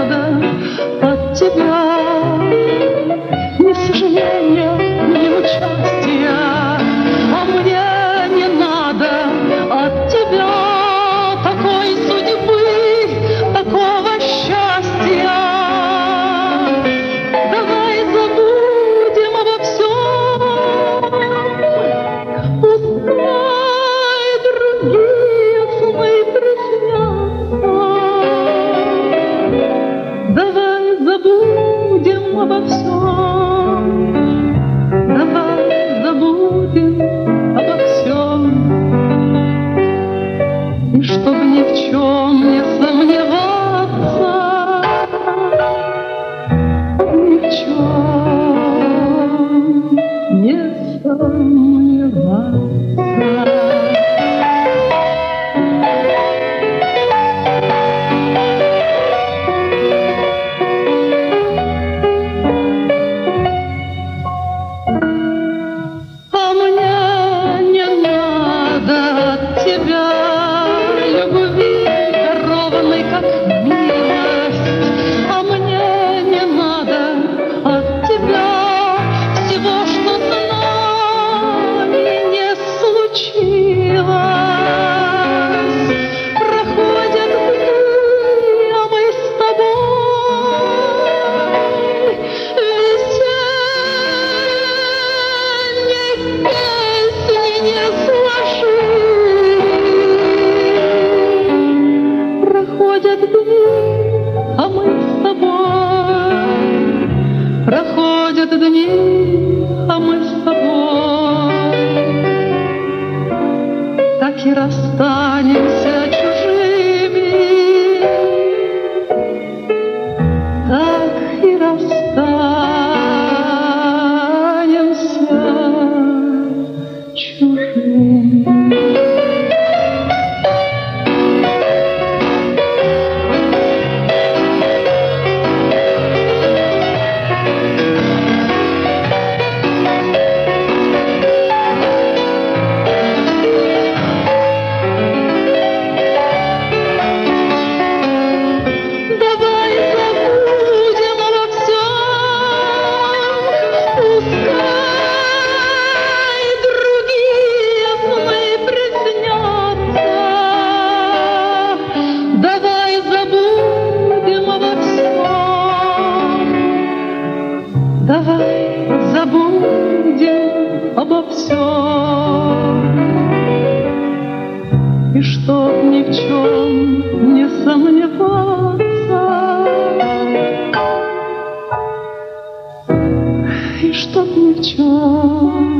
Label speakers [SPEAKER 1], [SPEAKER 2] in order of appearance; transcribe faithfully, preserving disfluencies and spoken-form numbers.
[SPEAKER 1] надо от тебя ни сожаления, ни участия, а мне не надо от тебя такой судьбы, такого счастья. Давай забудем обо всем, пускай другие сны приснятся. Давай забудем обо всем, давай забудем обо всем. И чтоб ни в чем не сомневаться, ни в чем не сомневаться. Проходят дни, а мы с тобой так и расстанемся чужими, так и расстанемся чужими. Давай забудем обо всем, и чтоб ни в чем не сомневаться, и чтоб ни в чем